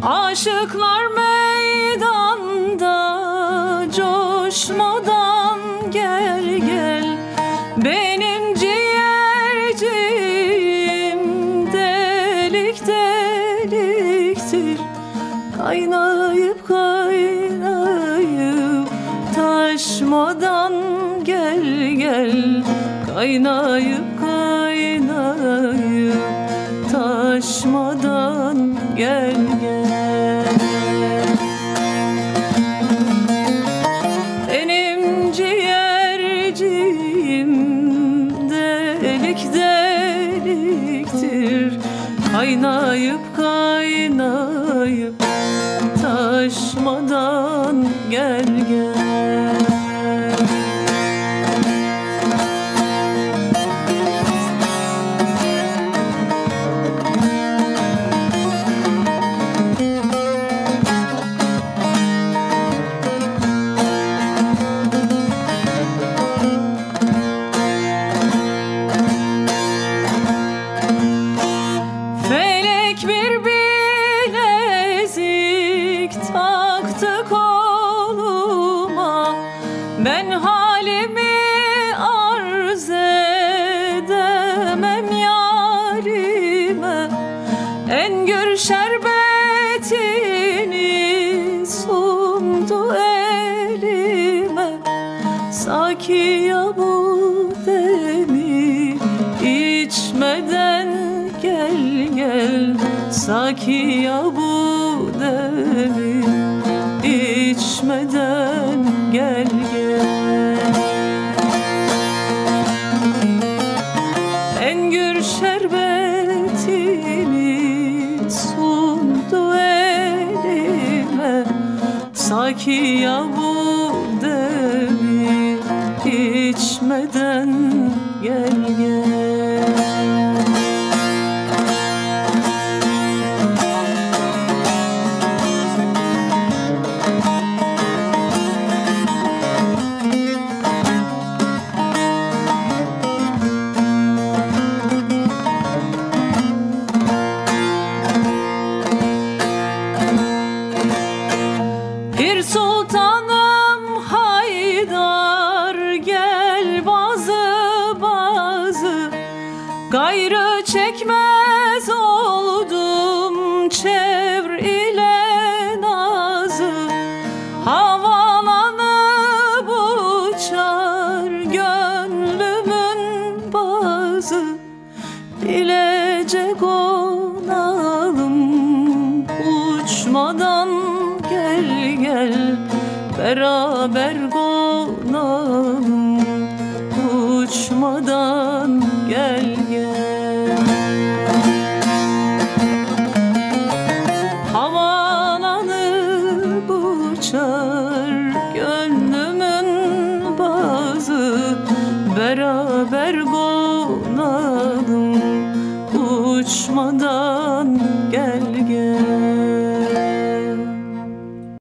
Aşıklar meydanda coşmadan gel gel. Benim ciğerciğim delik deliktir. Kaynayıp kaynayıp taşmadan gel gel. Kaynayıp kaynayıp taşmadan gel gel. Benim ciğerciğim delik deliktir. Kaynayıp kaynayıp taşmadan gel gel. Felek bir bilezik taktı koluma. Ben halimi arz edemem yarime. Engür şerbetini sundu elime. Sakiya bu demi içmeden gel gel. Sakiya bu demi içmeden gel gel. Engür şerbetini sundu elime. Sakiya bu demi içmeden gel gel. Pir Sultanım Haydar gel bazı bazı. Gayrı çekmez oldum çevr ile nazı. Havalanıp uçar gönlümün bazı. Bilece konalım uçmadan gel gel. Beraber konalım uçmadan gel gel. Havalanıp uçar gönlümün bazı. Beraber konalım uçmadan gel gel.